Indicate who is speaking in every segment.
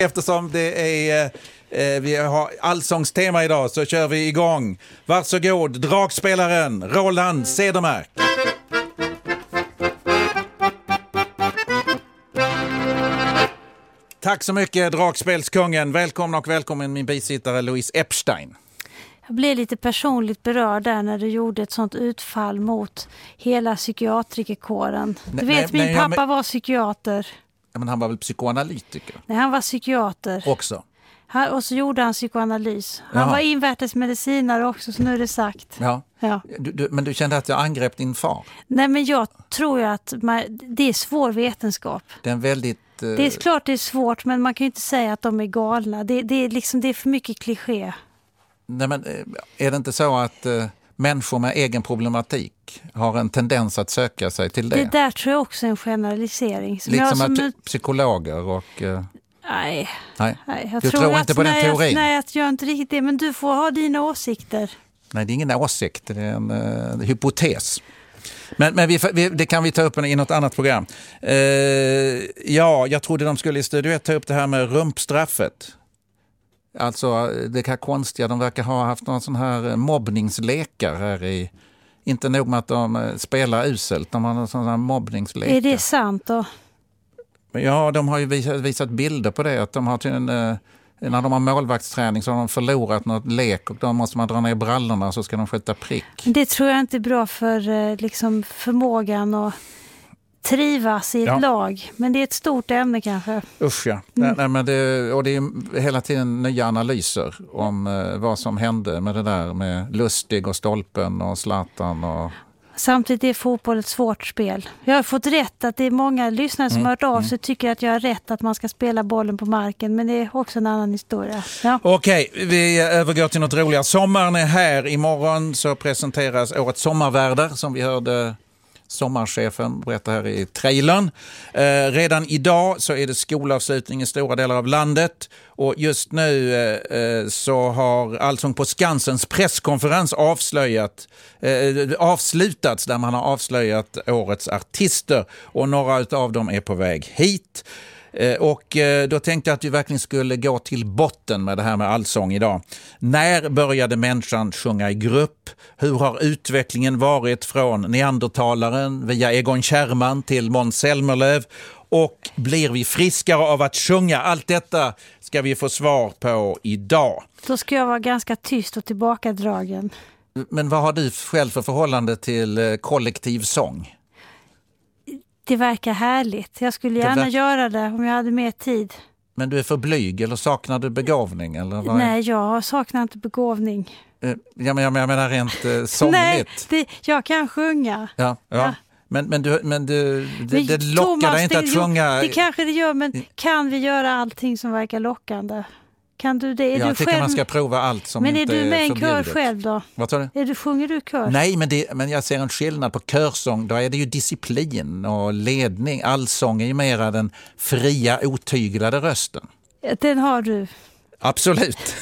Speaker 1: Eftersom det är vi har allsångstema idag så kör vi igång. Varsågod, dragspelaren Roland Cedermark. Tack så mycket, dragspelskungen. Välkommen min bisittare Louise Epstein.
Speaker 2: Jag blev lite personligt berörd där när du gjorde ett sånt utfall mot hela psykiatrikerkåren. Du vet, min pappa var psykiater.
Speaker 1: Ja, men han var väl psykoanalytiker?
Speaker 2: Nej, han var psykiater.
Speaker 1: Också?
Speaker 2: Och så gjorde han psykoanalys. Han var invärtesmedicinare också, så nu är det sagt.
Speaker 1: Ja. Men du kände att jag angrep din far?
Speaker 2: Nej, men jag tror ju att det är svår vetenskap.
Speaker 1: Det är en väldigt...
Speaker 2: Det är klart det är svårt, men man kan ju inte säga att de är galna. Det är för mycket kliché. Nej,
Speaker 1: men är det inte så att människor med egen problematik har en tendens att söka sig till det?
Speaker 2: Det där tror jag också är en generalisering.
Speaker 1: Liksom psykologer och...
Speaker 2: Nej.
Speaker 1: Du tror inte på den teorin?
Speaker 2: Nej, jag gör inte riktigt det, men du får ha dina åsikter.
Speaker 1: Nej, det är ingen åsikt, det är en hypotes. Men det kan vi ta upp i något annat program. Jag trodde de skulle i Studio 1 ta upp det här med rumpstraffet. Alltså det här konstiga, de verkar ha haft någon sån här mobbningslekar här i... Inte nog med att de spelar uselt, de har någon sån här mobbningslekar.
Speaker 2: Är det sant då?
Speaker 1: Ja, de har ju visat bilder på det. Att de har när de har målvaktsträning så har de förlorat något lek och då måste man dra ner brallorna så ska de skjuta prick.
Speaker 2: Det tror jag inte är bra för liksom, förmågan att trivas i ett lag. Men det är ett stort ämne kanske.
Speaker 1: Usch ja. Nej, men det är hela tiden nya analyser om vad som hände med det där med Lustig och Stolpen och Zlatan och...
Speaker 2: Samtidigt är fotboll ett svårt spel. Jag har fått rätt att det är många lyssnare som har hört av sig tycker att jag har rätt att man ska spela bollen på marken. Men det är också en annan historia. Ja.
Speaker 1: Okej, vi övergår till något roligare. Sommaren är här. Imorgon så presenteras årets sommarvärdar som vi hörde sommarchefen berätta här i trailern. Redan idag så är det skolavslutning i stora delar av landet och just nu så har Allsång på Skansens presskonferens avslutats där man har avslöjat årets artister och några av dem är på väg hit. Och då tänkte jag att vi verkligen skulle gå till botten med det här med allsång idag. När började människan sjunga i grupp? Hur har utvecklingen varit från neandertalaren via Egon Kärrman till Måns Zelmerlöw? Och blir vi friskare av att sjunga? Allt detta ska vi få svar på idag.
Speaker 2: Då ska jag vara ganska tyst och tillbakadragen.
Speaker 1: Men vad har du själv för förhållande till kollektiv sång?
Speaker 2: Det verkar härligt. Jag skulle gärna göra det om jag hade mer tid.
Speaker 1: Men du är för blyg eller saknar du begåvning? Eller vad?
Speaker 2: Nej, jag saknar inte begåvning.
Speaker 1: Jag menar rent sångligt.
Speaker 2: Nej, jag kan sjunga.
Speaker 1: Ja. Men det lockar Thomas, dig inte att sjunga.
Speaker 2: Det kanske det gör, men kan vi göra allting som verkar lockande? Kan du det?
Speaker 1: Jag tycker man ska prova allt som inte är förbjudet. Men är du med en kör
Speaker 2: själv då?
Speaker 1: Vad sa du?
Speaker 2: Sjunger du kör?
Speaker 1: Nej, men jag ser en skillnad på körsång. Då är det ju disciplin och ledning. Allsång är ju mera den fria, otyglade rösten.
Speaker 2: Den har du.
Speaker 1: Absolut.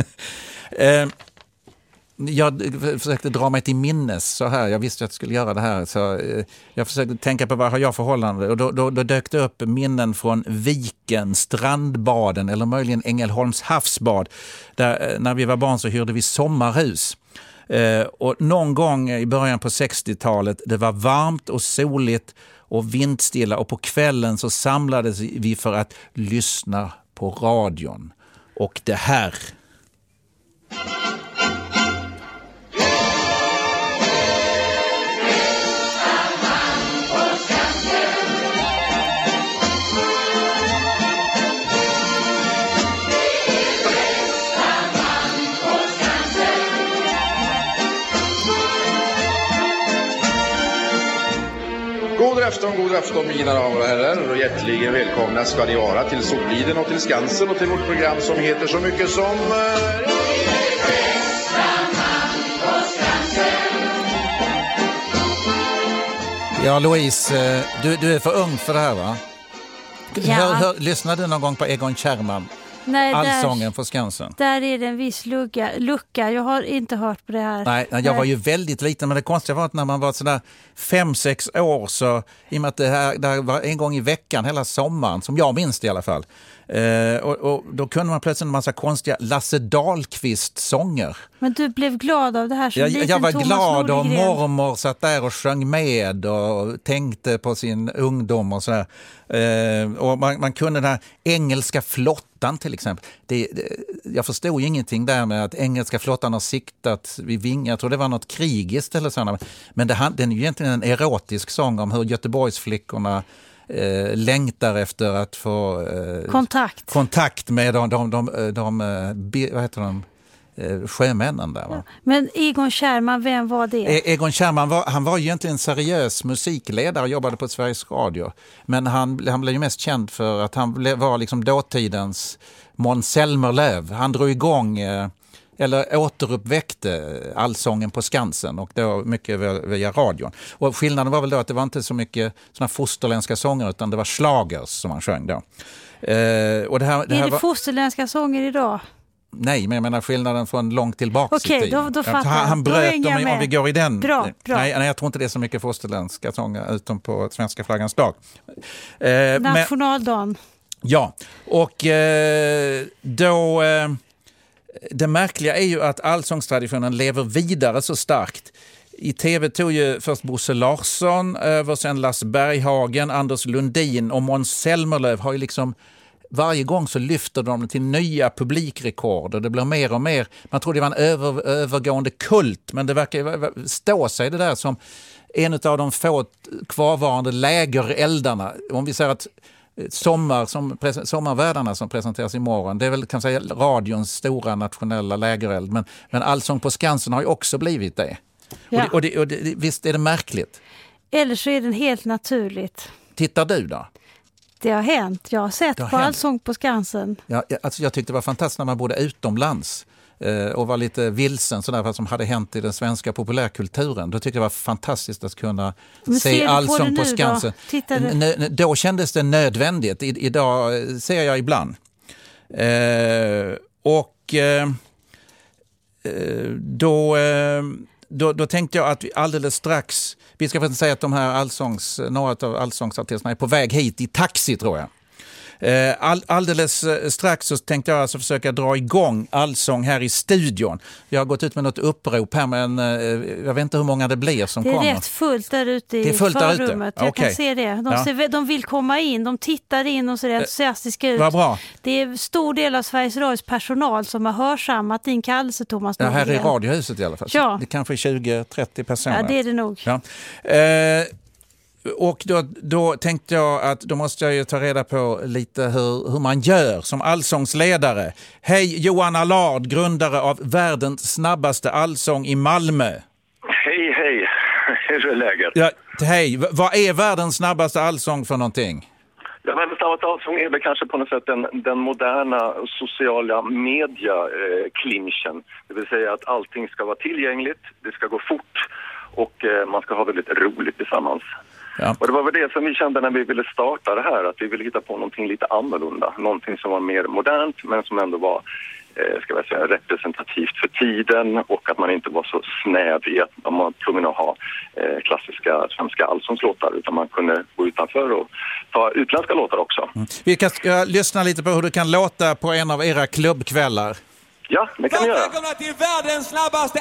Speaker 1: Jag försökte dra mig till minnes så här. Jag visste att jag skulle göra det här. Så jag försökte tänka på vad har jag förhållande. Och då dök det upp minnen från Viken, Strandbaden eller möjligen Ängelholms havsbad. Där, när vi var barn så hyrde vi sommarhus. Och någon gång i början på 60-talet, det var varmt och soligt och vindstilla. Och på kvällen så samlades vi för att lyssna på radion. Och det här...
Speaker 3: God afton mina damer och herrar och hjärtligen välkomna ska ni vara till Soliden och till Skansen och till vårt program som heter så mycket som...
Speaker 1: Ja, Louise, du är för ung för det här, va?
Speaker 2: Ja.
Speaker 1: Lyssnade du någon gång på Egon Kärrman?
Speaker 2: Nej,
Speaker 1: Allsången på Skansen.
Speaker 2: Där är det en viss lucka. Jag har inte hört på det här.
Speaker 1: Nej, jag var ju väldigt liten, men det konstiga var att när man var sådär 5-6 år så, i och med att det här var en gång i veckan hela sommaren, som jag minns det i alla fall. Och då kunde man plötsligt en massa konstiga Lasse Dahlqvist-sånger.
Speaker 2: Men du blev glad av det här som liten
Speaker 1: Jag var
Speaker 2: Thomas
Speaker 1: glad och
Speaker 2: Nordegren.
Speaker 1: mormor satt där och sjöng med och tänkte på sin ungdom och sådär. Och man kunde den här engelska flottan till exempel. Jag förstod ju ingenting där med att engelska flottan har siktat vid vingar. Jag tror det var något krigiskt eller sådant. Men den är ju egentligen en erotisk sång om hur Göteborgsflickorna längtar efter att få kontakt med de vad heter de? Sjömännen där. Va?
Speaker 2: Men Egon Kärrman, vem var det?
Speaker 1: Egon Kärrman han var egentligen en seriös musikledare och jobbade på Sveriges Radio. Men han blev ju mest känd för att han var liksom dåtidens Måns Zelmerlöw. Han drog igång eller återuppväckte Allsången på Skansen och då mycket via radion. Och skillnaden var väl då att det var inte så mycket såna fosterländska sånger utan det var schlagers som han sjöng då. Och
Speaker 2: är det fosterländska sånger idag?
Speaker 1: Nej, men jag menar skillnaden från långt tillbaka i tiden.
Speaker 2: Okej, då fattar jag.
Speaker 1: Han bröt dem om vi går i den.
Speaker 2: Bra.
Speaker 1: Nej, jag tror inte det är så mycket fosterländska sånger utom på svenska flaggans dag.
Speaker 2: Nationaldagen.
Speaker 1: Ja, och då... Det märkliga är ju att allsångstraditionen lever vidare så starkt. I tv tog ju först Bosse Larsson över, sen Lasse Berghagen, Anders Lundin och Måns Zelmerlöw har ju liksom varje gång så lyfter de till nya publikrekord och det blir mer och mer. Man tror det var en övergående kult, men det verkar stå sig det där som en av de få kvarvarande lägereldarna. Om vi säger att sommarvärdarna som presenteras imorgon, det är väl kan säga radions stora nationella lägereld, men Allsång på Skansen har ju också blivit det. Ja. Och visst är det märkligt?
Speaker 2: Eller så är det helt naturligt.
Speaker 1: Tittar du då?
Speaker 2: Det har hänt. Jag har sett på Allsång på Skansen.
Speaker 1: Ja, alltså jag tyckte det var fantastiskt när man bodde utomlands och var lite vilsen sådär vad som hade hänt i den svenska populärkulturen. Då tyckte jag det var fantastiskt att kunna se Allsång på Skansen. Då kändes det nödvändigt. Idag ser jag ibland. Då tänkte jag att vi alldeles strax, vi ska säga att de här några av allsångsartisterna är på väg hit i taxi tror jag. Alldeles strax så tänkte jag alltså försöka dra igång Allsång här i studion. Jag har gått ut med något upprop här, men jag vet inte hur många det blir som kommer.
Speaker 2: Det är rätt fullt där ute i förrummet. Jag kan se det. De vill komma in, de tittar in och ser entusiastiska ut.
Speaker 1: Vad bra.
Speaker 2: Det är en stor del av Sveriges Radios personal som har hörsammat din kallelse, Thomas Nordegren.
Speaker 1: Här i radiohuset i alla fall.
Speaker 2: Ja.
Speaker 1: Det kanske är 20-30 personer.
Speaker 2: Ja, det är det nog.
Speaker 1: Ja. Och då tänkte jag att då måste jag ju ta reda på lite hur man gör som allsångsledare. Hej, Johan Allard, grundare av världens snabbaste allsång i Malmö.
Speaker 4: Hej. Hur är läget?
Speaker 1: Ja, hej, vad är världens snabbaste allsång för någonting?
Speaker 4: Ja, världens snabbaste allsång är väl kanske på något sätt den moderna sociala media-clinchen. Det vill säga att allting ska vara tillgängligt, det ska gå fort och man ska ha väldigt roligt tillsammans. Ja. Och det var väl det som vi kände när vi ville starta det här, att vi ville hitta på någonting lite annorlunda. Någonting som var mer modernt men som ändå var representativt för tiden och att man inte var så snäv i att man var tvungen att ha klassiska svenska allsångslåtar utan man kunde gå utanför och ta utländska låtar också. Vi
Speaker 1: ska lyssna lite på hur det kan låta på en av era klubbkvällar.
Speaker 4: Ja, det kan vi göra.
Speaker 5: Välkomna till världens snabbaste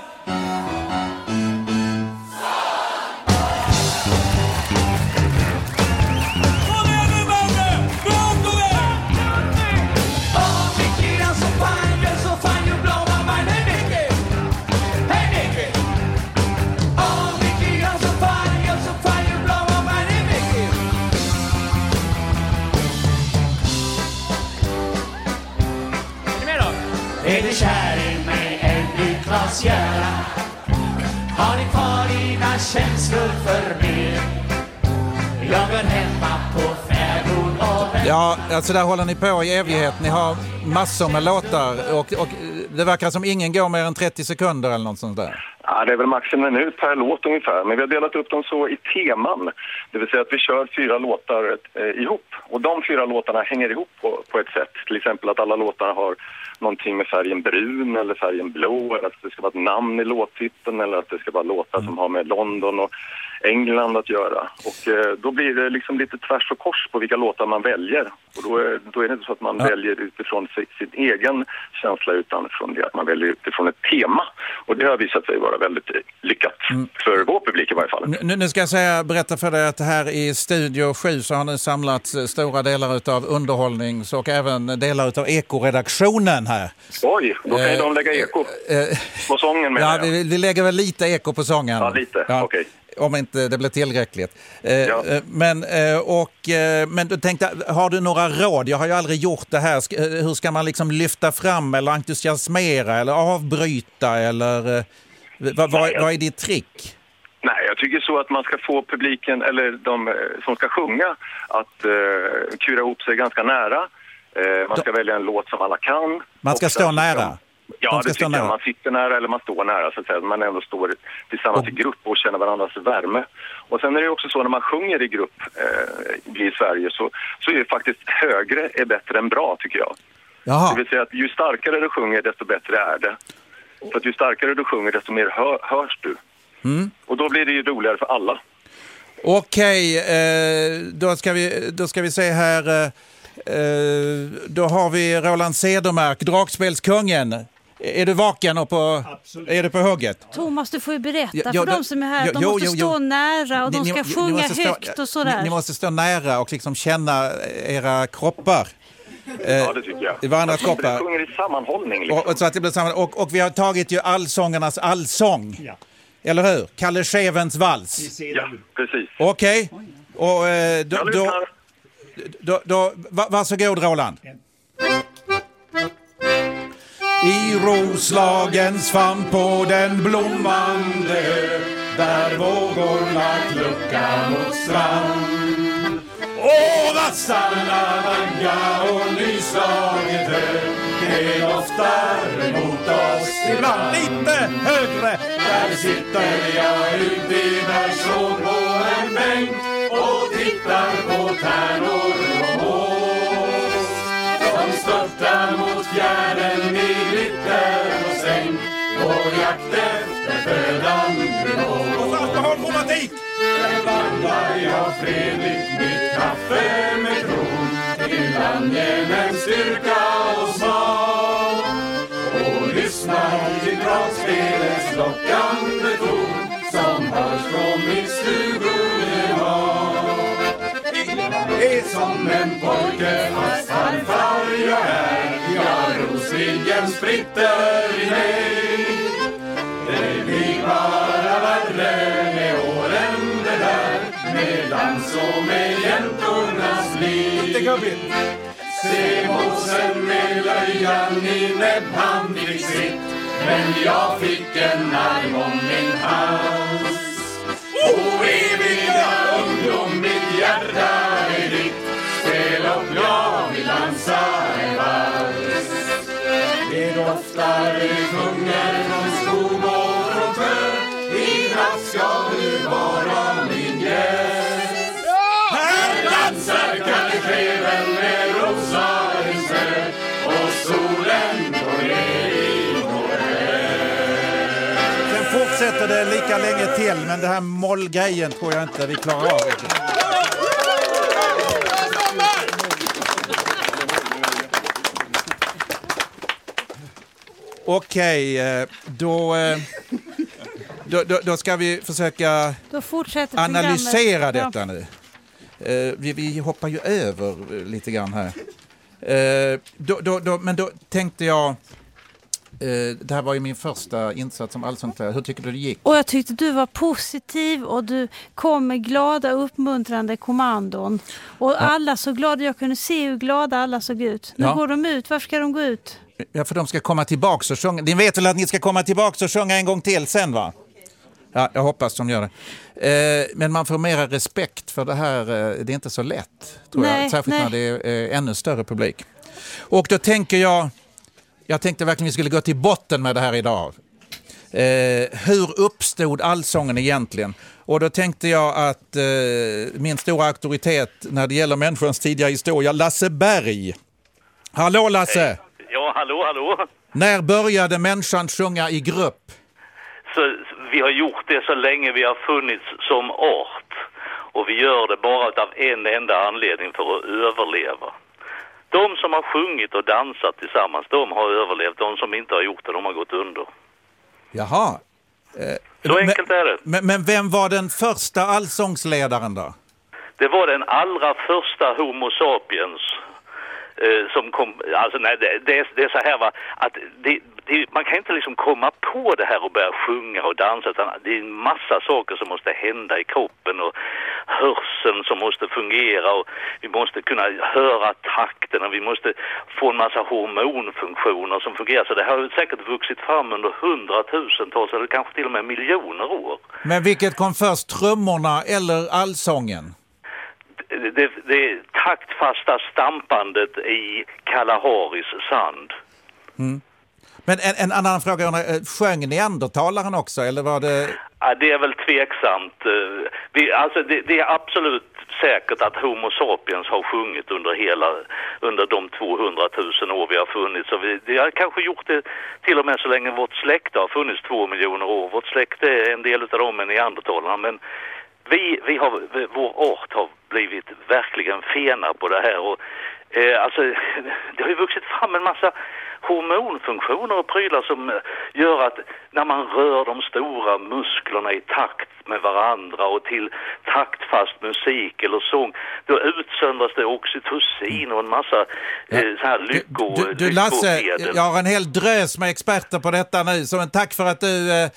Speaker 6: Är det kär i mig ännu Klas-Göran? Har ni kvar dina känslor för mig? Jag går hemma på färdon och...
Speaker 1: Ja, alltså där håller ni på i evighet. Ni har massor med låtar och det verkar som ingen går mer än 30 sekunder eller något sånt där.
Speaker 4: Ja, det är väl max en minut per låt ungefär, men vi har delat upp dem så i teman. Det vill säga att vi kör 4 låtar ihop, och de 4 låtarna hänger ihop på ett sätt. Till exempel att alla låtar har någonting med färgen brun eller färgen blå, eller att det ska vara ett namn i låttiteln, eller att det ska vara låtar som har med London och England att göra. Och då blir det liksom lite tvärs och kors på vilka låtar man väljer. Och då är det inte så att man väljer utifrån sin egen känsla, utan från det att man väljer utifrån ett tema. Och det har visat sig vara väldigt lyckat för vår publik i varje fall.
Speaker 1: Nu ska jag berätta för dig att här i Studio 7 så har ni samlat stora delar av underhållnings- och även delar av ekoredaktionen här.
Speaker 4: Oj, då kan ju de lägga eko på sången med.
Speaker 1: Ja, vi lägger väl lite eko på sången.
Speaker 4: Ja, lite. Ja. Okej.
Speaker 1: Om inte det blir tillräckligt. Men du tänkte, har du några råd? Jag har ju aldrig gjort det här. Hur ska man liksom lyfta fram eller entusiasmera eller avbryta? Eller vad är ditt trick?
Speaker 4: Nej, jag tycker så att man ska få publiken, eller de som ska sjunga, att kura ihop sig ganska nära. Man ska välja en låt som alla kan.
Speaker 1: Man ska stå nära.
Speaker 4: Ja, det tycker jag. Man sitter nära eller man står nära, så att säga. Man ändå står tillsammans i grupp och känner varandras värme. Och sen är det också så när man sjunger i grupp i Sverige så är det faktiskt högre är bättre än bra, tycker jag.
Speaker 1: Jaha.
Speaker 4: Det vill säga att ju starkare du sjunger, desto bättre är det. För att ju starkare du sjunger, desto mer hörs du. Och då blir det ju roligare för alla.
Speaker 1: Okej, då ska vi se här. Då har vi Roland Cedermark, Dragspelskungen. Är du vaken och är du på hugget?
Speaker 2: Thomas, du får ju berätta för de som är här att de måste stå nära och de ska sjunga högt och sådär.
Speaker 1: Ni måste stå nära och liksom känna era kroppar.
Speaker 4: Ja, det tycker jag.
Speaker 1: I varandras kroppar.
Speaker 4: Det sjunger i sammanhållning. Liksom.
Speaker 1: Och så att det blir och vi har tagit ju allsångarnas allsång. Ja. Eller hur? Kalle Schewens vals.
Speaker 4: Ja, precis.
Speaker 1: Okej. Och då varsågod, Roland. I Roslagens famn på den blommande ö, där vågorna kluckar mot strand. Åh, vassarna vagga och nyslaget hö, det doftar emot oss ibland. Lite högre. Där sitter jag ute i Bergsåg på en bänk och tittar på tärnor och mås. De störtar mot fjärden i glitter och säng, på jakt efter födan grå. Och så har romantik! Där vandrar jag fredligt mitt kaffe med kron till angenäm styrka och smak, och lyssnar till dragspelets lockande ton som hörs från min stugulemak. Är som en pojke fast farfar jag är, jag Roslingen spritter i mig. Det blir bara värre med åren det där, med dans och med jäntornas liv. Se måsen med löjan i näbbhand fick sitt, men jag fick en arm om min hals. O eviga ungdom, mitt hjärta är ditt, spel och jag vill dansa en vals. Det doftar i sjunger från skog och från sjö, i natt ska du vara min gäst. Här dansar Kalle Scheven med Roslagens snö, och solen går ner i november. Sen fortsätter det lika länge till, men det här mollgrejen tror jag inte vi klarar av. Okej, då ska vi försöka analysera detta nu. Vi hoppar ju över lite grann här. Men då tänkte jag, det här var ju min första insats som allsångslärare. Hur tycker du det gick?
Speaker 2: Och jag tyckte du var positiv och du kom med glada, uppmuntrande kommandon. Och alla så glada, jag kunde se hur glada alla såg ut. Nu går de ut, varför ska de gå ut?
Speaker 1: Ja, för de ska komma tillbaka och sjunga. Ni vet väl att ni ska komma tillbaka och sjunga en gång till sen, va? Ja, jag hoppas de gör det. Men man får mera respekt för det här. Det är inte så lätt, tror jag. Särskilt när det är ännu större publik. Och då tänker jag tänkte verkligen vi skulle gå till botten med det här idag. Hur uppstod allsången egentligen? Och då tänkte jag att min stora auktoritet när det gäller människans tidiga historia, Lasse Berg. Hallå Lasse!
Speaker 7: Ja, hallå.
Speaker 1: När började människan sjunga i grupp?
Speaker 7: Så vi har gjort det så länge vi har funnits som art. Och vi gör det bara av en enda anledning, för att överleva. De som har sjungit och dansat tillsammans, de har överlevt. De som inte har gjort det, de har gått under.
Speaker 1: Jaha.
Speaker 7: Så enkelt är det.
Speaker 1: Men vem var den första allsångsledaren då?
Speaker 7: Det var den allra första Homo sapiens som kom. Alltså nej, det är så här, va, att man kan inte liksom komma på det här och börja sjunga och dansa, utan det är en massa saker som måste hända i kroppen, och hörseln som måste fungera, och vi måste kunna höra takten, och vi måste få en massa hormonfunktioner som fungerar. Så det har säkert vuxit fram under 100,000-tals eller kanske till och med miljoner år.
Speaker 1: Men vilket kom först, trummorna eller allsången?
Speaker 7: Det taktfasta stampandet i Kalaharis sand.
Speaker 1: Mm. Men en annan fråga, sjöng neandertalaren också, eller var det...
Speaker 7: Ja, det är väl tveksamt. Det är absolut säkert att Homo sapiens har sjungit under de 200 000 år vi har funnits. Så vi har kanske gjort det till och med så länge vårt släkte har funnits 2 miljoner år. Vårt släkte är en del av dem är neandertalarna, men vår art har blivit verkligen fena på det här. Och, det har ju vuxit fram en massa hormonfunktioner och prylar som gör att när man rör de stora musklerna i takt med varandra och till taktfast musik eller sång, då utsöndras det oxytocin och en massa så här
Speaker 1: Du Lasse, jag har en hel drös med experter på detta nu, så en tack för att du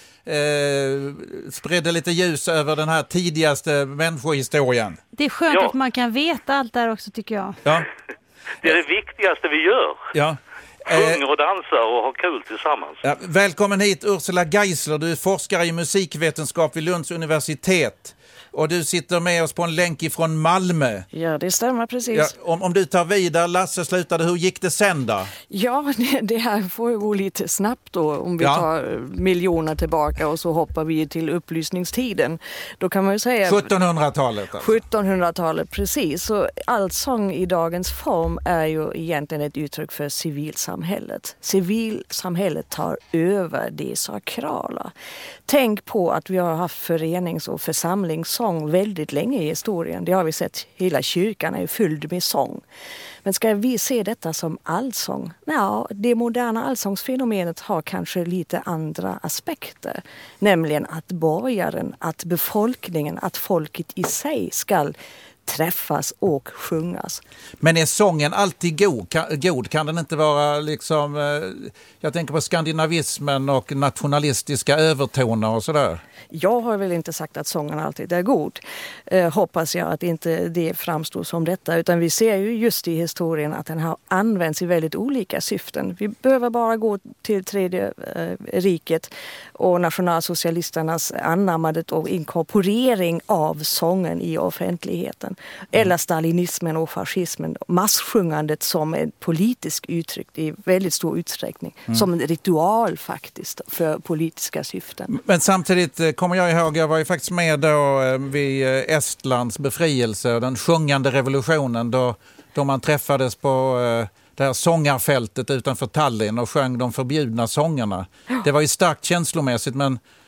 Speaker 1: spridde lite ljus över den här tidigaste människohistorien.
Speaker 2: Det är skönt att man kan veta allt där också, tycker jag.
Speaker 1: Ja.
Speaker 7: Det är det viktigaste vi gör.
Speaker 1: Ja.
Speaker 7: Sjunger och dansar och har kul tillsammans.
Speaker 1: Ja, välkommen hit Ursula Geisler, du är forskare i musikvetenskap vid Lunds universitet. Och du sitter med oss på en länk ifrån Malmö.
Speaker 8: Ja, det stämmer precis.
Speaker 1: Ja, om du tar vidare, Lasse slutade, hur gick det sen då?
Speaker 8: Ja, det här får ju gå lite snabbt då. Om vi tar miljoner tillbaka och så hoppar vi till upplysningstiden. Då kan man ju säga...
Speaker 1: 1700-talet alltså.
Speaker 8: 1700-talet, precis. Så allsång i dagens form är ju egentligen ett uttryck för civilsamhället. Civilsamhället tar över det sakrala. Tänk på att vi har haft förenings- och församlingssång väldigt länge i historien. Det har vi sett. Hela kyrkan är fylld med sång. Men ska vi se detta som allsång? Ja, det moderna allsångsfenomenet har kanske lite andra aspekter. Nämligen att borgaren, att befolkningen, att folket i sig ska träffas och sjungas.
Speaker 1: Men är sången alltid god? Kan den inte vara liksom... jag tänker på skandinavismen och nationalistiska övertoner och sådär.
Speaker 8: Jag har väl inte sagt att sången alltid är god. Hoppas jag att inte det framstår som detta. Utan vi ser ju just i historien att den har använts i väldigt olika syften. Vi behöver bara gå till Tredje riket och nationalsocialisternas anammandet och inkorporering av sången i offentligheten. Eller stalinismen och fascismen. Massjungandet som ett politiskt uttryck i väldigt stor utsträckning. Som en ritual faktiskt för politiska syften.
Speaker 1: Men samtidigt kommer jag ihåg, jag var ju faktiskt med då vid Estlands befrielse och den sjungande revolutionen då man träffades på det här sångarfältet utanför Tallinn och sjöng de förbjudna sångerna. Det var ju starkt känslomässigt,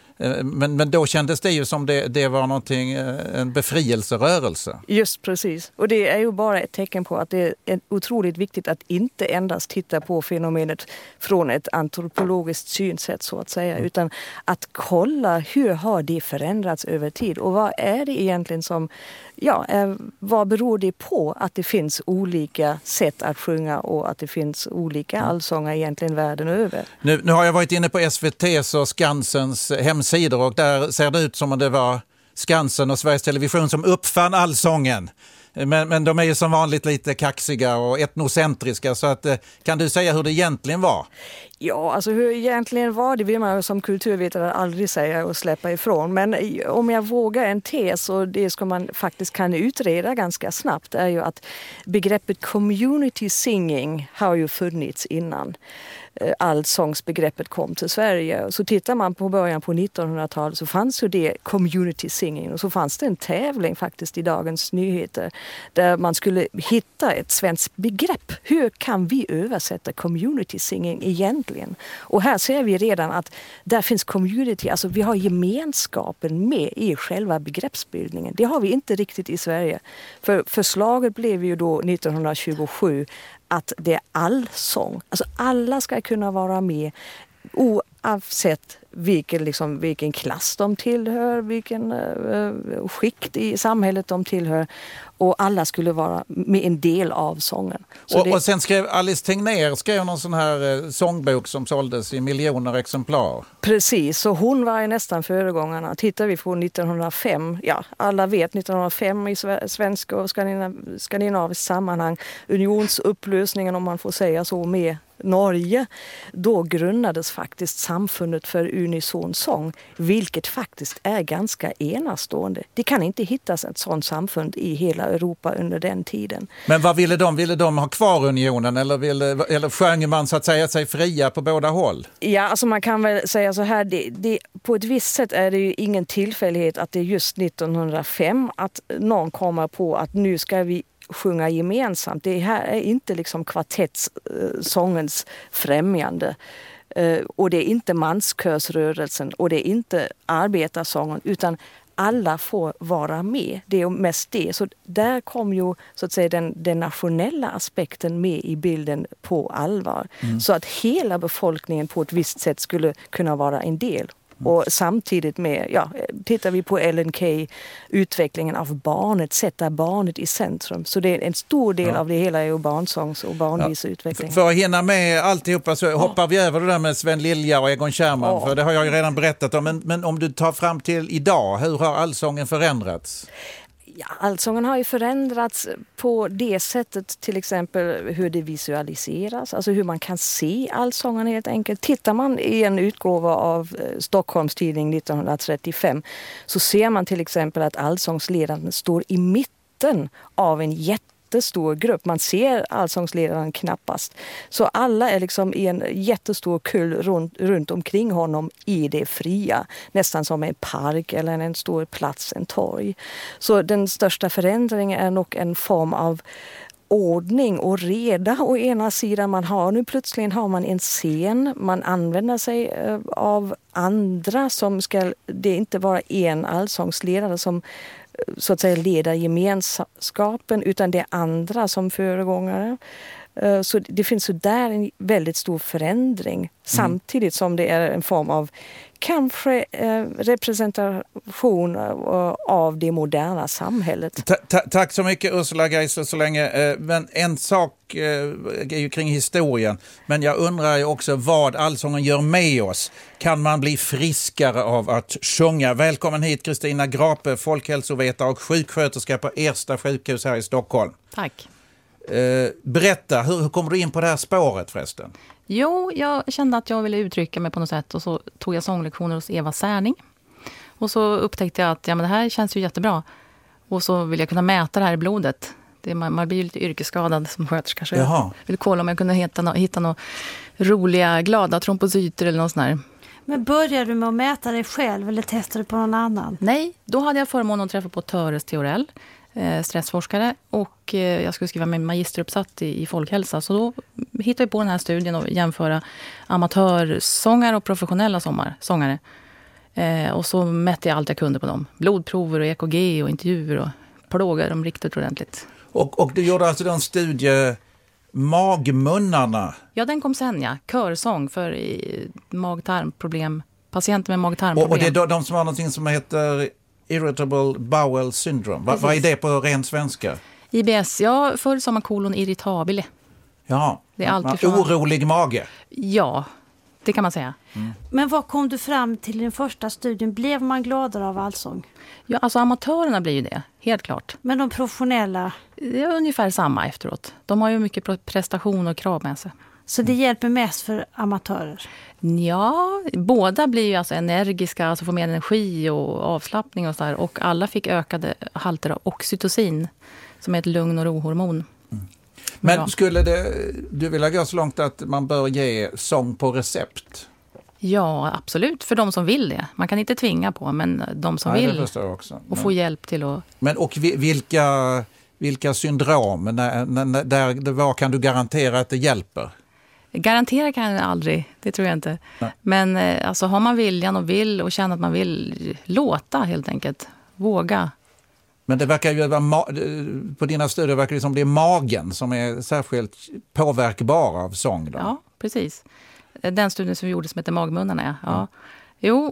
Speaker 1: men då kändes det ju som det var någonting, en befrielserörelse.
Speaker 8: Just precis. Och det är ju bara ett tecken på att det är otroligt viktigt att inte endast titta på fenomenet från ett antropologiskt synsätt så att säga, utan att kolla hur har det förändrats över tid och vad är det egentligen som, vad beror det på att det finns olika sätt att sjunga och att det finns olika allsånger egentligen världen över. Nu
Speaker 1: har jag varit inne på SVT:s och Skansens hemsidor och där ser det ut som om det var Skansen och Sveriges Television som uppfann allsången. Men de är ju som vanligt lite kaxiga och etnocentriska, så att, kan du säga hur det egentligen var?
Speaker 8: Ja, alltså hur egentligen var det vill man som kulturvetare aldrig säga och släppa ifrån. Men om jag vågar en tes, och det ska man faktiskt kan utreda ganska snabbt, är ju att begreppet community singing har ju funnits innan allsångsbegreppet kom till Sverige. Så tittar man på början på 1900-talet så fanns ju det community singing, och så fanns det en tävling faktiskt i Dagens Nyheter där man skulle hitta ett svenskt begrepp. Hur kan vi översätta community singing egentligen? Och här ser vi redan att där finns community, alltså vi har gemenskapen med i själva begreppsbildningen. Det har vi inte riktigt i Sverige. För förslaget blev ju då 1927 att det är allsång. Alltså alla ska kunna vara med oavsett vilken klass de tillhör, vilken skikt i samhället de tillhör. Och alla skulle vara med en del av sången.
Speaker 1: Och sen skrev Alice Tegnér någon sån här sångbok som såldes i miljoner exemplar.
Speaker 8: Precis, så hon var ju nästan föregångarna. Tittar vi på 1905, ja alla vet 1905 i svenska och skandinaviskt sammanhang, unionsupplösningen om man får säga så med Norge, då grundades faktiskt samfundet för unisonsång, vilket faktiskt är ganska enastående. Det kan inte hittas ett sådant samfund i hela Europa under den tiden.
Speaker 1: Men vad ville de? Ville de ha kvar unionen eller sjöng man så att säga sig fria på båda håll?
Speaker 8: Ja, alltså man kan väl säga så här, på ett visst sätt är det ju ingen tillfällighet att det är just 1905 att någon kommer på att nu ska vi sjunga gemensamt. Det här är inte liksom kvartettsångens främjande. Och det är inte manskörsrörelsen och det är inte arbetarsången, utan alla får vara med. Det är mest det. Så där kom ju så att säga den nationella aspekten med i bilden på allvar. Så att hela befolkningen på ett visst sätt skulle kunna vara en del. Och samtidigt med, tittar vi på Ellen Key, utvecklingen av barnet, sätta barnet i centrum. Så det är en stor del av det hela är ju barnsångs och barnvisutveckling.
Speaker 1: För att hinna med alltihopa så hoppar vi över det där med Sven Lilja och Egon Kärrman, för det har jag ju redan berättat om. Men om du tar fram till idag, hur har allsången förändrats?
Speaker 8: Ja, allsången har ju förändrats på det sättet, till exempel hur det visualiseras, alltså hur man kan se allsången helt enkelt. Tittar man i en utgåva av Stockholms tidning 1935 så ser man till exempel att allsångsledaren står i mitten av en jättestor grupp. Man ser allsångsledaren knappast. Så alla är liksom i en jättestor kull runt omkring honom i det fria. Nästan som en park eller en stor plats, en torg. Så den största förändringen är nog en form av ordning och reda å ena sidan. Nu plötsligen har man en scen, man använder sig av andra som det är inte bara en allsångsledare som så att säga leder gemenskapen, utan det är andra som föregångare. Så det finns ju där en väldigt stor förändring samtidigt som det är en form av kanske representation av det moderna samhället.
Speaker 1: Tack så mycket Ursula Geisler så länge. Men en sak är ju kring historien. Men jag undrar ju också vad allsången gör med oss. Kan man bli friskare av att sjunga? Välkommen hit Kristina Grape, folkhälsovetare och sjuksköterska på Ersta sjukhus här i Stockholm.
Speaker 9: Tack.
Speaker 1: Berätta, hur kommer du in på det här spåret förresten?
Speaker 9: Jo, jag kände att jag ville uttrycka mig på något sätt och så tog jag sånglektioner hos Eva Särning. Och så upptäckte jag att det här känns ju jättebra. Och så vill jag kunna mäta det här i blodet. Man blir ju lite yrkesskadad som sköterska. Så jag vill kolla om jag kunde hitta några roliga, glada trombocyter eller något sånt där.
Speaker 2: Men började du med att mäta dig själv eller testade du på någon annan?
Speaker 9: Nej, då hade jag förmånen att träffa på Töres Theorell, stressforskare, och jag skulle skriva min magisteruppsats i folkhälsa. Så då hittade jag på den här studien och jämföra amatörsångare och professionella sångare. Och så mätte jag allt jag kunde på dem. Blodprover och EKG och intervjuer och plågade dem riktigt ordentligt.
Speaker 1: Och du gjorde alltså en studie magmunnarna?
Speaker 9: Ja, den kom sen, ja. Körsång för mag-tarmproblem. Patienter med mag-tarmproblem.
Speaker 1: Och det är de som har någonting som heter Irritable Bowel Syndrome. Vad är det på ren svenska?
Speaker 9: IBS, förr sa man kolon irritabile.
Speaker 1: Ja,
Speaker 9: det är alltid
Speaker 1: orolig mage.
Speaker 9: Ja, det kan man säga.
Speaker 2: Men vad kom du fram till i den första studien? Blev man gladare av allsång?
Speaker 9: Ja, alltså amatörerna blir ju det, helt klart.
Speaker 2: Men de professionella?
Speaker 9: Det är ungefär samma efteråt. De har ju mycket prestation och krav med sig.
Speaker 2: Så det hjälper mest för amatörer?
Speaker 9: Ja, båda blir ju alltså energiska, alltså får mer energi och avslappning och så där. Och alla fick ökade halter av oxytocin, som är ett lugn- och rohormon.
Speaker 1: Men skulle du vilja gå så långt att man bör ge sång på recept?
Speaker 9: Ja, absolut. För de som vill det. Man kan inte tvinga på, men de som vill och få hjälp till att...
Speaker 1: Men och vilka syndrom, var kan du garantera att det hjälper?
Speaker 9: Garantera kan jag aldrig, det tror jag inte. Nej. Men alltså, har man viljan och vill och känner att man vill låta helt enkelt, våga.
Speaker 1: Men det verkar ju vara på dina studier verkar det som det är magen som är särskilt påverkbar av sång då.
Speaker 9: Ja, precis. Den studien som vi gjorde som heter Magmunnarna. Ja. Jo,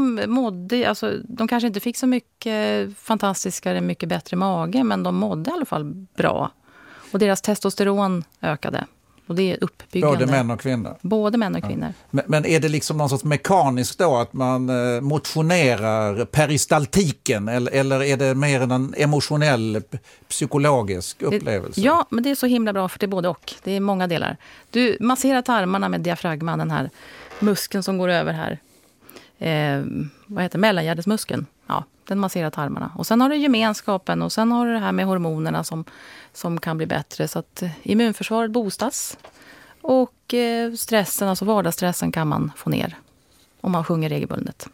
Speaker 9: de kanske inte fick så mycket fantastiskare, mycket bättre mage, men de mådde i alla fall bra. Och deras testosteron ökade. Och det är uppbyggande.
Speaker 1: Både män och kvinnor?
Speaker 9: Både män och kvinnor.
Speaker 1: Men är det liksom någon sorts mekaniskt då att man motionerar peristaltiken eller är det mer en emotionell, psykologisk upplevelse?
Speaker 9: Ja, men det är så himla bra för det är både och. Det är många delar. Du masserar tarmarna med diafragman, den här muskeln som går över här. Mellangärdesmuskeln. Ja, den masserar tarmarna. Och sen har du gemenskapen och sen har du det här med hormonerna som kan bli bättre. Så att immunförsvaret boostas. Och stressen, alltså vardagsstressen kan man få ner om man sjunger regelbundet.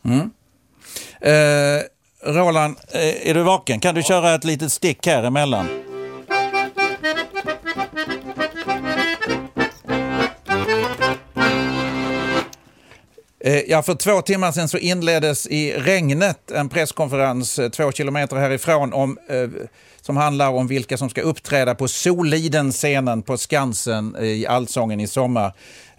Speaker 1: Roland, är du vaken? Kan du köra ett litet stick här emellan? Ja, för 2 timmar sedan så inleddes i regnet en presskonferens 2 kilometer härifrån som handlar om vilka som ska uppträda på Soliden-scenen på Skansen i Allsången i sommar.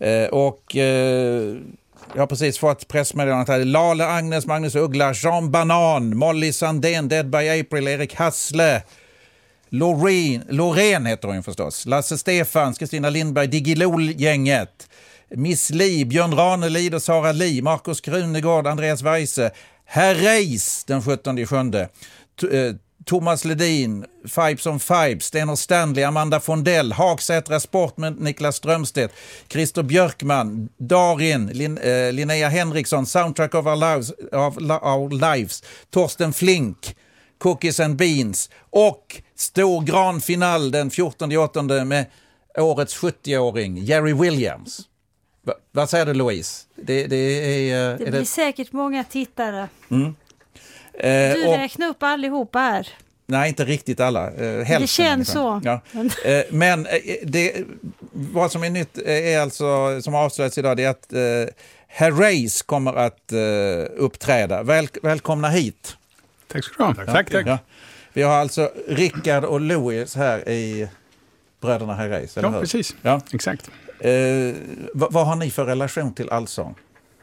Speaker 1: Jag har precis fått pressmeddelandet här. Lale Agnes, Magnus Uggla, Jean Banan, Molly Sandén, Dead by April, Erik Hassle, Loreen heter hon förstås, Lasse Stefans, Kristina Lindberg, Digilol-gänget, Miss Li, Björn Ranelid och Sara Li, Markus Krunegård, Andreas Weise, Herreys den 17/7, Thomas Ledin, Fibes on Fibes, Stenor Stanley, Amanda Fondell, Hagsätra Sport med Niklas Strömstedt, Christer Björkman, Darin, Linnea Henriksson, Soundtrack of Our Lives, Torsten Flink, Cookies and Beans och stor granfinal den 14/8 med årets 70-åring Jerry Williams. Vad säger du, Louise? Det
Speaker 2: blir säkert många tittare. Du räknar upp allihopa här.
Speaker 1: Nej, inte riktigt alla. Hälften,
Speaker 2: det känns så.
Speaker 1: Ja. Men vad som är nytt är alltså, som avslöjats idag, det är att Herreys kommer att uppträda. Välkomna hit.
Speaker 10: Tack ska du ha. Tack.
Speaker 1: Ja. Vi har alltså Rickard och Louis här i Bröderna Herreys.
Speaker 10: Ja, precis. Ja. Exakt.
Speaker 1: Vad har ni för relation till allsång?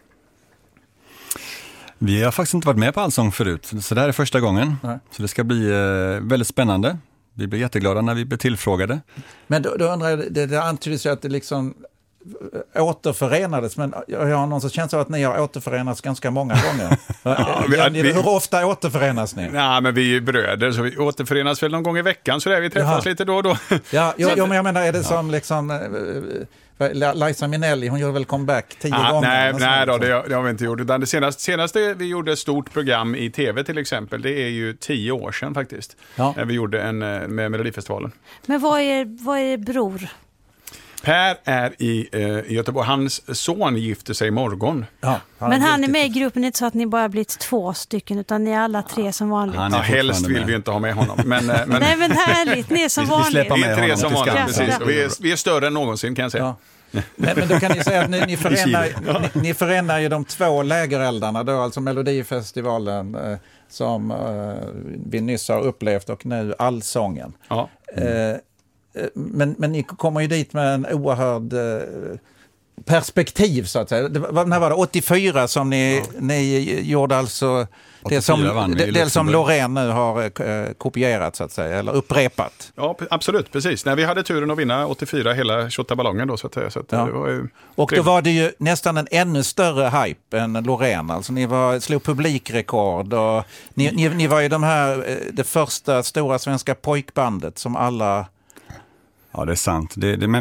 Speaker 11: Vi har faktiskt inte varit med på allsång förut, så det här är första gången. Nej. Så det ska bli väldigt spännande. Vi blir jätteglada när vi blir tillfrågade. Men
Speaker 1: då undrar jag, det antyder sig att det liksom återförenades, men jag har någon som känns av att ni har återförenats ganska många gånger. Hur ofta återförenas ni?
Speaker 10: Nej, men vi är bröder, så vi återförenas väl någon gång i veckan, så där vi träffas lite då och då.
Speaker 1: Ja, men jag menar, är det som liksom Liza Minnelli, hon gjorde väl comeback 10 gånger?
Speaker 10: Nej då, det har vi inte gjort. Utan det senaste vi gjorde ett stort program i tv till exempel, det är ju 10 år sedan faktiskt. Ja. När vi gjorde en med Melodifestivalen.
Speaker 2: Men vad är bror?
Speaker 10: Per är i Göteborg. Hans son gifter sig imorgon.
Speaker 2: Ja, men han är med i gruppen, inte så att ni bara blivit 2 stycken, utan ni är alla 3 som vanligt.
Speaker 10: Helst vill vi inte ha med honom. Men
Speaker 2: nej, men härligt, ni är som vanligt.
Speaker 10: Vi är 3 som vanligt, precis. Vi är större än någonsin, kan jag säga.
Speaker 1: Ja. Men då kan ni säga att ni förenar ju de 2 lägereldarna då, alltså Melodifestivalen som vi nyss har upplevt och nu Allsången. Ja. Men ni kommer ju dit med en oerhörd perspektiv så att säga. När var det 84 som ni gjorde alltså det som Loreen nu har kopierat så att säga, eller upprepat.
Speaker 10: Ja, absolut, precis. När vi hade turen att vinna 84 hela Tjotta-ballongen då så att säga. Så att det var ju
Speaker 1: och då var det ju nästan en ännu större hype än Loreen. Alltså ni slog publikrekord och ni var ju det första stora svenska pojkbandet som alla
Speaker 11: Ja, det är sant.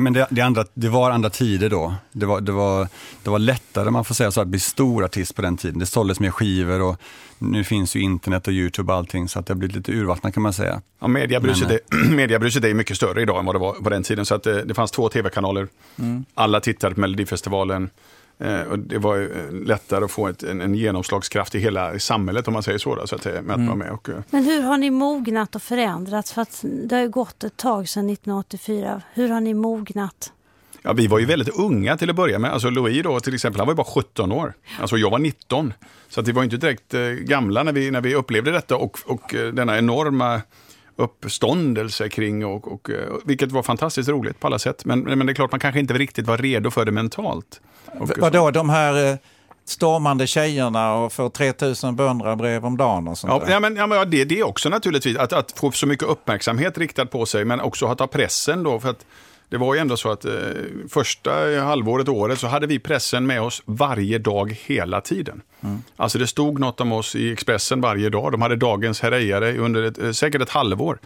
Speaker 11: Det var andra tider då. Det var lättare, man får säga så, att bli stor artist på den tiden. Det såldes mer skivor och nu finns ju internet och YouTube och allting, så att det har blivit lite urvattnat, kan man säga.
Speaker 10: Ja, mediabruset är mycket större idag än vad det var på den tiden. Så att det fanns 2 tv-kanaler. Alla tittade på Melodifestivalen. Och det var ju lättare att få en genomslagskraft i hela samhället, om man säger så. Då, så att det var med
Speaker 2: Men hur har ni mognat och förändrats? För att det har ju gått ett tag sedan 1984. Hur har ni mognat?
Speaker 10: Ja, vi var ju väldigt unga till att börja med. Alltså Louis då till exempel, han var ju bara 17 år. Alltså jag var 19. Så att vi var inte direkt gamla när vi upplevde detta och denna enorma uppståndelse kring och vilket var fantastiskt roligt på alla sätt. Men det är klart, man kanske inte riktigt var redo för det mentalt.
Speaker 1: Vadå, de här stormande tjejerna och får 3000 beundrarbrev om dagen och sånt där?
Speaker 10: Ja, men det är också naturligtvis att få så mycket uppmärksamhet riktad på sig, men också att ha pressen då, för att det var ju ändå så att första halvåret, året, så hade vi pressen med oss varje dag hela tiden. Alltså det stod något om oss i Expressen varje dag. De hade dagens herrejare under säkert ett halvår.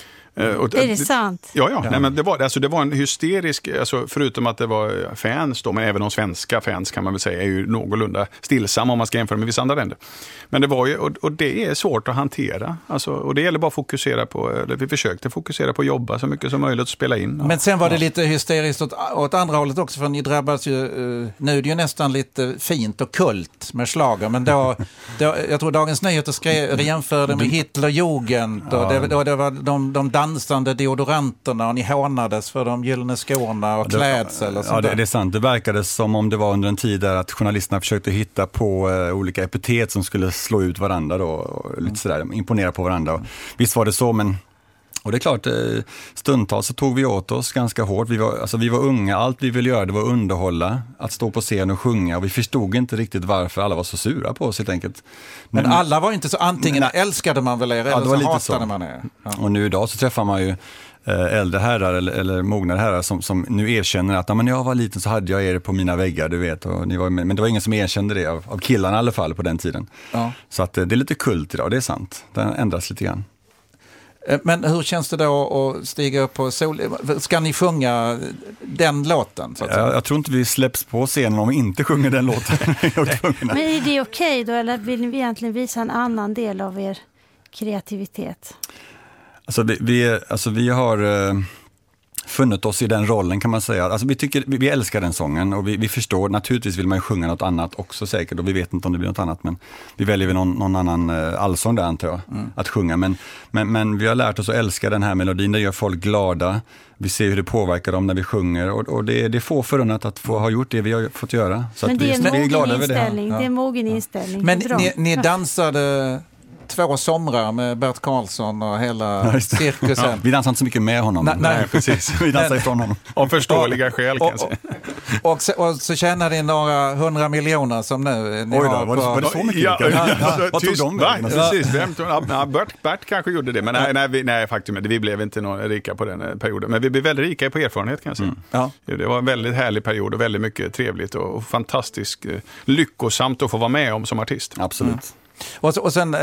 Speaker 2: Är det sant?
Speaker 10: Ja. Nej, men det var en hysterisk, alltså, förutom att det var fans då, men även de svenska fans kan man väl säga är ju någorlunda stillsamma om man ska jämföra med vissa andra länder. Men det var ju, och det är svårt att hantera. Alltså, och det gäller bara att fokusera på, eller vi försökte fokusera på att jobba så mycket som möjligt och spela in.
Speaker 1: Men sen var det lite hysteriskt åt andra hållet också, för ni drabbas ju, nu är det ju nästan lite fint och kult med schlager, men då jag tror Dagens Nyheter jämförde med Hitlerjugend och det var de dansande deodoranterna och ni hånades för de gyllene skorna och klädsel och sånt där.
Speaker 11: Ja, det är sant. Det verkade som om det var under en tid där att journalisterna försökte hitta på olika epitet som skulle slå ut varandra då, och lite sådär, imponera på varandra. Och visst var det så, men och det är klart, stundtals så tog vi åt oss ganska hårt. Vi var unga, allt vi ville göra det var underhålla, att stå på scen och sjunga, och vi förstod inte riktigt varför alla var så sura på oss helt enkelt.
Speaker 1: Men alla var inte så, antingen älskade man väl er eller så hatade man er. Ja.
Speaker 11: Och nu idag så träffar man ju äldre herrar eller mognare herrar som nu erkänner att när jag var liten så hade jag er på mina väggar, du vet, och ni var med. Men det var ingen som erkände det av killarna i alla fall på den tiden. Ja. Så att det är lite kult idag, det är sant. Det ändras lite grann.
Speaker 1: Men hur känns det då att stiga upp på sol? Ska ni sjunga den låten? Så att säga?
Speaker 11: Jag tror inte vi släpps på scenen om vi inte sjunger den låten.
Speaker 2: Men är det okej då, eller vill ni egentligen visa en annan del av er kreativitet?
Speaker 11: Alltså vi har funnit oss i den rollen, kan man säga. Alltså vi älskar den sången och vi förstår, naturligtvis vill man ju sjunga något annat också säkert, och vi vet inte om det blir något annat, men vi väljer väl någon annan allsång där, antar jag, att sjunga. Men vi har lärt oss att älska den här melodin, det gör folk glada. Vi ser hur det påverkar dem när vi sjunger, och det är få förunnat att få ha gjort det vi har fått göra. Så
Speaker 2: men
Speaker 11: att
Speaker 2: det är
Speaker 11: vi är glada över
Speaker 2: det.
Speaker 11: Ja.
Speaker 2: Det är mogen inställning.
Speaker 1: Men ni dansade 2 somrar med Bert Karlsson och hela cirkusen.
Speaker 11: Ja, vi dansade inte så mycket med honom.
Speaker 10: Nej, precis.
Speaker 11: Vi dansade ifrån honom.
Speaker 10: Av förståeliga skäl kanske.
Speaker 1: Och så tjänade ni några 100 miljoner som nu ni
Speaker 11: Oj då,
Speaker 1: har
Speaker 11: var det så mycket? Vad tog de med?
Speaker 10: Precis, Bert kanske gjorde det, men nej, faktum är det, vi blev inte rika på den perioden. Men vi blev väldigt rika på erfarenhet, kan jag säga. Ja. Det var en väldigt härlig period och väldigt mycket trevligt och fantastiskt lyckosamt att få vara med om som artist.
Speaker 11: Absolut.
Speaker 1: Och sen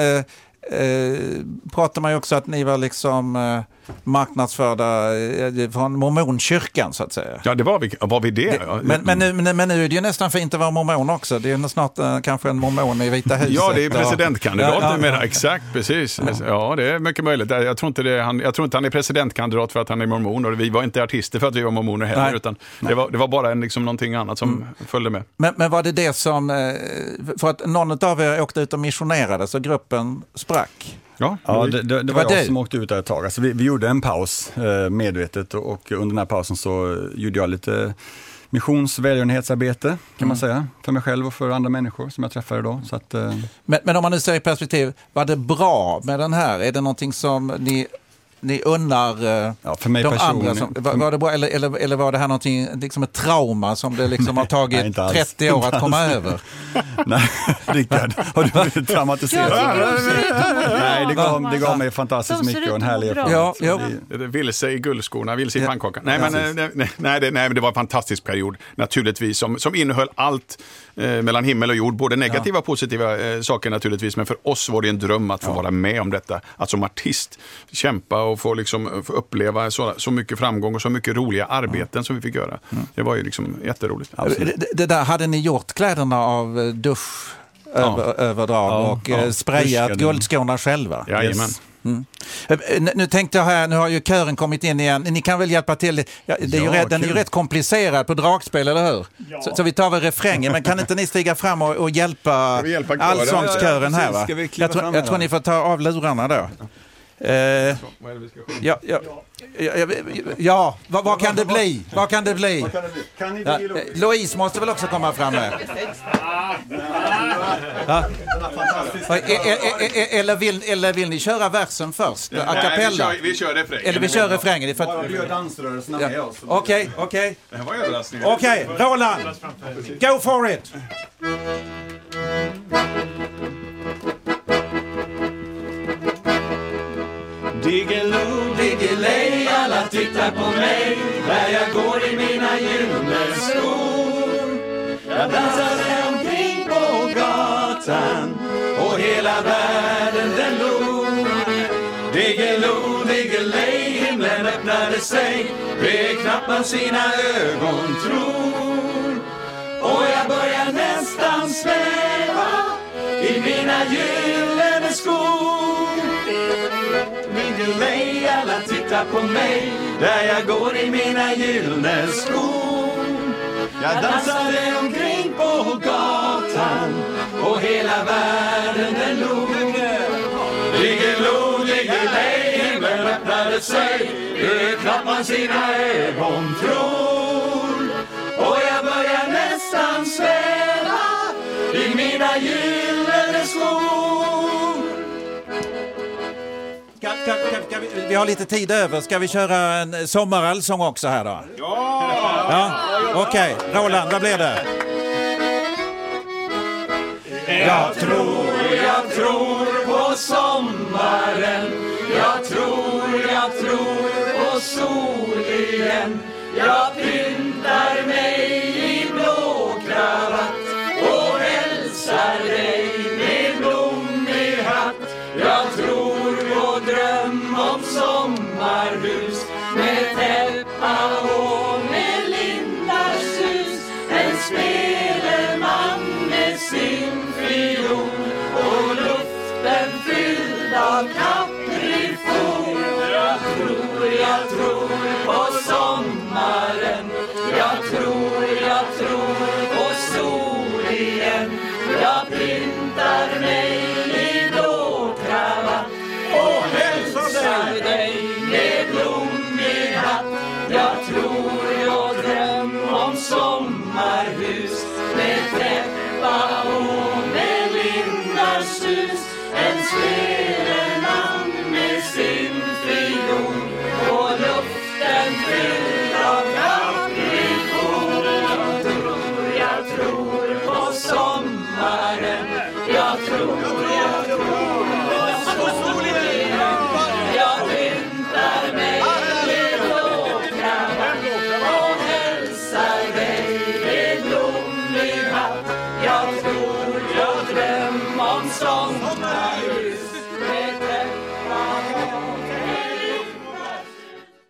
Speaker 1: pratar man ju också att ni var liksom marknadsförda från mormonkyrkan, så att säga.
Speaker 10: Ja, det var vi det.
Speaker 1: Men nu är det ju nästan fint att vara mormon också. Det är snart kanske en mormon i Vita huset.
Speaker 10: Ja, det är presidentkandidat numera. Exakt, precis. Ja, det är mycket möjligt. Jag tror inte han är presidentkandidat för att han är mormon, och vi var inte artister för att vi var mormoner heller. Nej. Utan det var bara någonting annat som följde med.
Speaker 1: Men var det som, för att någon av er åkte ut och missionerade så gruppen sprack?
Speaker 11: Ja, det var jag som åkte ut där ett tag. Alltså vi gjorde en paus medvetet, och under den här pausen så gjorde jag lite missionsvälgörenhetsarbete, kan man säga, för mig själv och för andra människor som jag träffade då. Så att,
Speaker 1: men om man nu ser i perspektiv, var det bra med den här? Är det någonting som ni unnar
Speaker 11: för mig
Speaker 1: de andra? Var det bra, eller var det här någonting, liksom ett trauma som det liksom har tagit 30 år att komma över?
Speaker 11: Nej, Rickard, har du blivit traumatiserad? Nej, det gav mig fantastiskt mycket och en härlig erfarenhet.
Speaker 10: Ja. Vilse i guldskorna, vilse i pannkakan. Nej, men det var en fantastisk period, naturligtvis, som innehöll allt mellan himmel och jord, både negativa och positiva saker naturligtvis, men för oss var det en dröm att få vara med om detta, att som artist kämpa och få liksom uppleva så mycket framgång och så mycket roliga arbeten som vi fick göra. Det var ju liksom jätteroligt.
Speaker 1: Det där, hade ni gjort kläderna av överdrag och sprayat guldskorna själva?
Speaker 10: Jajamän.
Speaker 1: Nu tänkte jag här, nu har ju kören kommit in igen. Ni kan väl hjälpa till? Den är ju rätt komplicerad på dragspel, eller hur? Ja. Så vi tar väl refrängen, men kan inte ni stiga fram och hjälpa allsångskören här? Va? Jag tror ni får ta av lurarna då. Vad kan det bli? Vad kan det bli? Louise måste väl också komma fram här. Eller vill ni köra versen först? A cappella?
Speaker 10: Vi kör refrängen.
Speaker 1: Eller vi kör refrängen.
Speaker 11: Vi gör dansrörelserna med oss.
Speaker 1: Okej.
Speaker 10: Det här var överraskning.
Speaker 1: Okej, Roland. Go for it!
Speaker 6: Diggiloo, diggiley, alla tittar på mig när jag går i mina gyllene skor. Jag dansade omkring på gatan och hela världen den log. Diggiloo, diggiley, himlen öppnade sig, det är knappt man sina ögon tror. Och jag börjar nästan sväva i mina gyllene skor. Diggiley, alla tittar på mig där jag går i mina gyllene skor. Jag dansade omkring på gatan och hela världen den log. Diggiloo, diggiley, himlen öppnade sig, det är knappt man sina ögon tror. Och jag börjar nästan sväva i mina gyllene skor.
Speaker 1: Vi har lite tid över. Ska vi köra en sommarallsång också här då? Ja. Okej. Roland, vad blir det?
Speaker 6: Jag tror på sommaren. Jag tror på sol igen. Jag pyntar mig i blå kravatt och hälsar dig med blommig hatt. Jag tror på dröm om sommarhus med täppa och med lindars hus. En speleman med sin fiol och luften fylld av kaprifol. Jag tror på sommaren. Jag tror på sol igen. Jag pyntar mig i blå kravatt och hälsar dig med blommig hatt. Jag tror jag dröm om sommarhus